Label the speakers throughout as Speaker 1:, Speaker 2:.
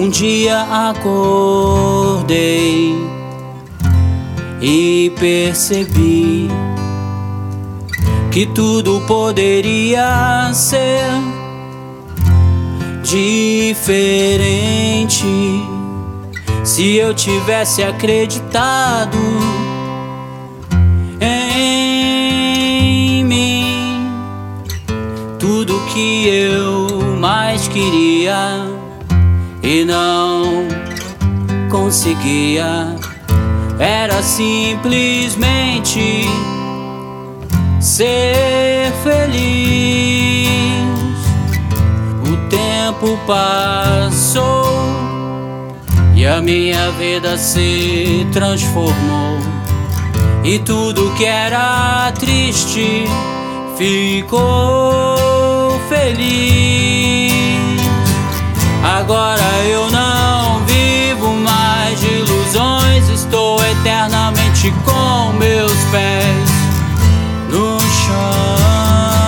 Speaker 1: Um dia acordei e percebi que tudo poderia ser diferente se eu tivesse acreditado em mim. Tudo que eu mais queria e não conseguia era simplesmente ser feliz. O tempo passou e a minha vida se transformou, e tudo que era triste ficou feliz. Agora eu não vivo mais de ilusões, estou eternamente com meus pés no chão.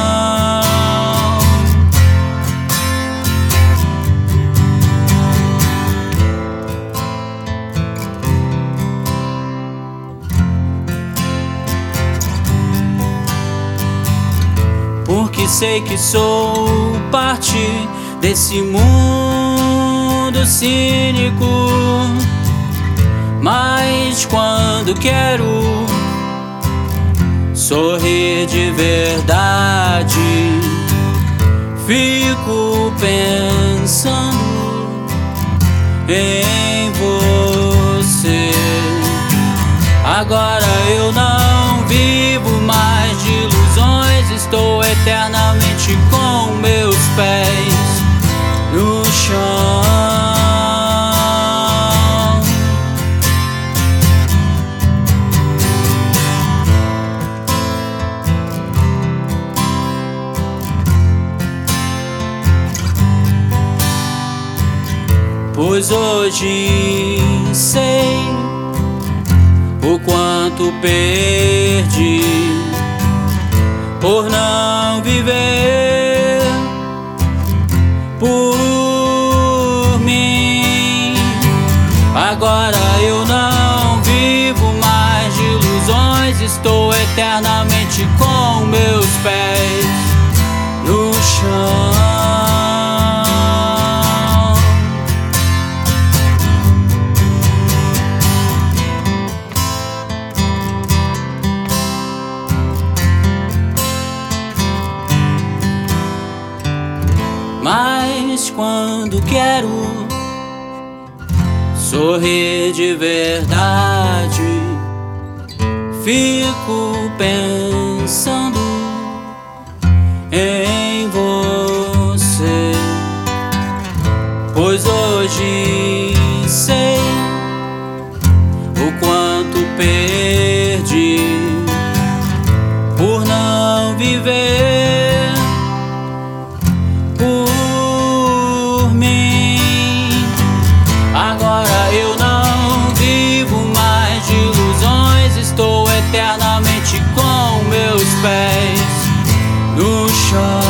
Speaker 1: Porque sei que sou parte desse mundo cínico, mas quando quero sorrir de verdade, fico pensando em você. Agora eu não vivo mais de ilusões, estou eternamente com meus pés no chão. Pois hoje sei o quanto perdi por não viver por mim. Agora eu não vivo mais de ilusões, estou eternamente com meus pés no chão. Mas quando quero sorrir de verdade, fico pensando em você. Pois hoje sei o quanto perdi por não viver por mim. Agora eu não vivo mais de ilusões, estou eternamente com meus pés no chão.